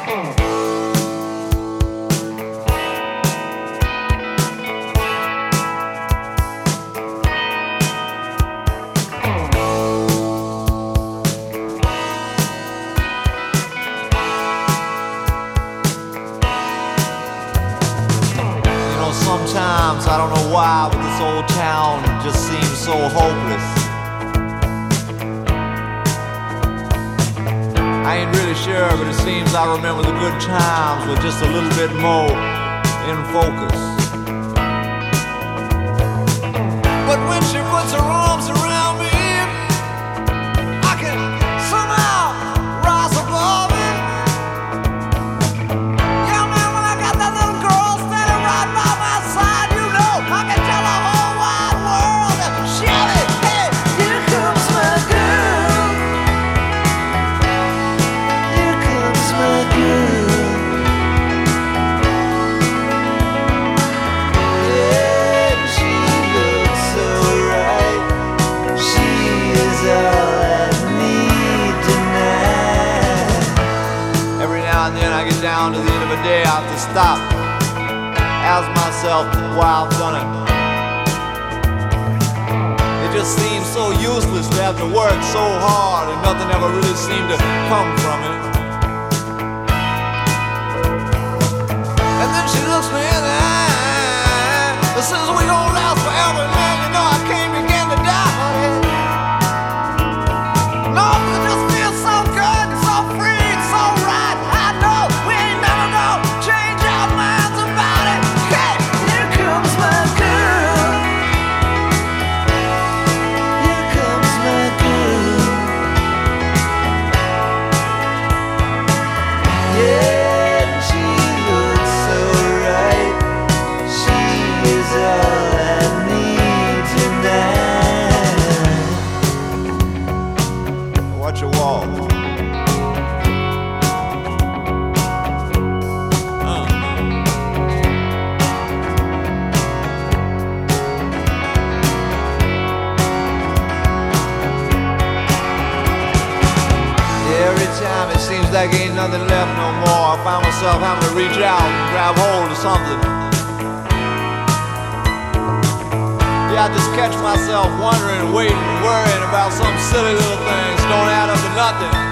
Sometimes, I don't know why, but this old town just seems so hopeless. I ain't really sure, but it seems I remember the good times with just a little bit more in focus. But when she puts her arms around me, I can somehow rise above it. Yeah, man, when I got that little girl standing right by my side, you know, I can tell the whole wide world that shout it, hey, here comes my girl. Here comes my girl. Yeah, she looks so right. She is all I need tonight. Every now and then I get down to the end of a day, I have to stop, ask myself why I've done it. It just seems so useless to have to work so hard and nothing ever really seemed to come from it. And then she looks me in the eye and says we don't last forever, and then you know I can't begin to die, honey. No, it just feels so good, so free, so right. I know we ain't never gonna change our minds about it. Hey, here comes my girl. Here comes my girl. Yeah, she looks so right. She is all I need tonight. Watch your walk. Every time it seems like ain't nothing left no more, I find myself having to reach out and grab hold of something. Yeah, I just catch myself wondering, waiting, worrying about some silly little things don't add up to nothing.